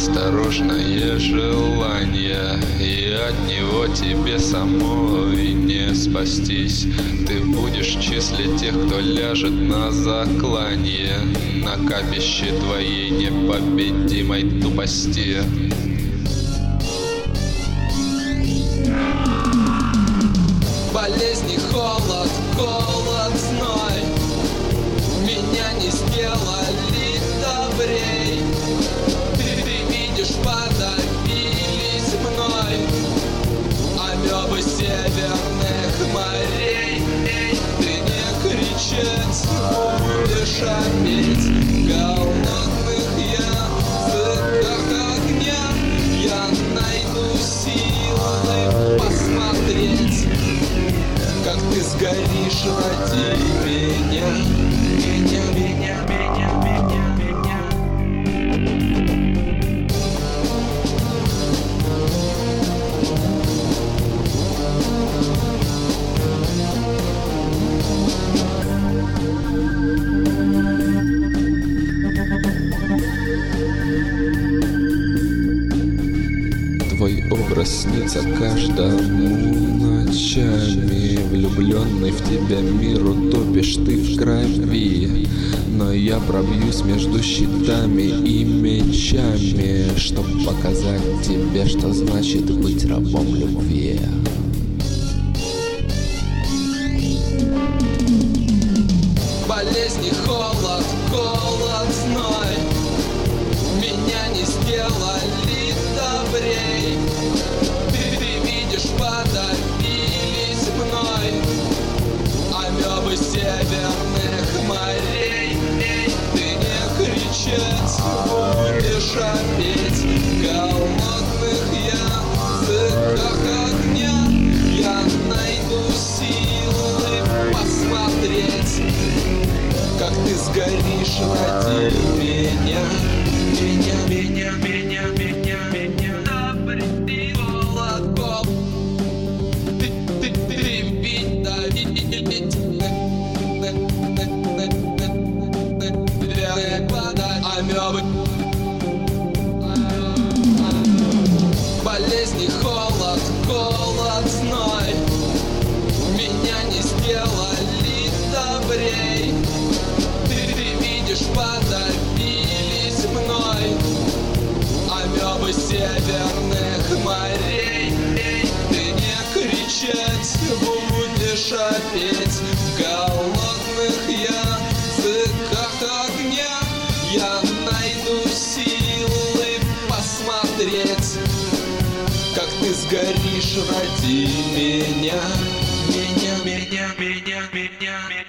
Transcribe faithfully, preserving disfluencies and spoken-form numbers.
неосторожное желание, и от него тебе самой не спастись. Ты будешь числить тех, кто ляжет на заклание, на капище твоей непобедимой тупости. Болезни, холод, голод, зной меня не сделали добрей. Ты, ты видишь, подавились мной амебы северных морей. Ты не кричать будешь, а петь голодных языках огня. Я найду силы посмотреть, как ты сгоришь ради меня. Меня, меня, меня, меня, меня. Твой образ снится каждому ночами. Влюбленный в тебя мир утопишь ты в крови. Но я пробьюсь между щитами и мечами, чтоб показать тебе, что значит быть рабом любви. Болезни, холод, голод, зной меня не сделали добрей. Ты, ты видишь, подавились мной амебы северных морей. Ты не кричать будешь, а петь голодных языках огня. Я найду силы посмотреть, как ты сгоришь ради меня. Меня, меня, меня, меня, меня. Добрый холод, гол. Ты, ты, ты, ведь, да, ведь, амебы. Болезни, холод, голод, зной меня не сделали добрей. Ты, ты видишь, подавились мной амебы северных морей. Ты не кричать будешь, а петь голодных языках огня. Я найду силы посмотреть, как ты сгоришь ради меня. Меня, меня, меня, меня, меня.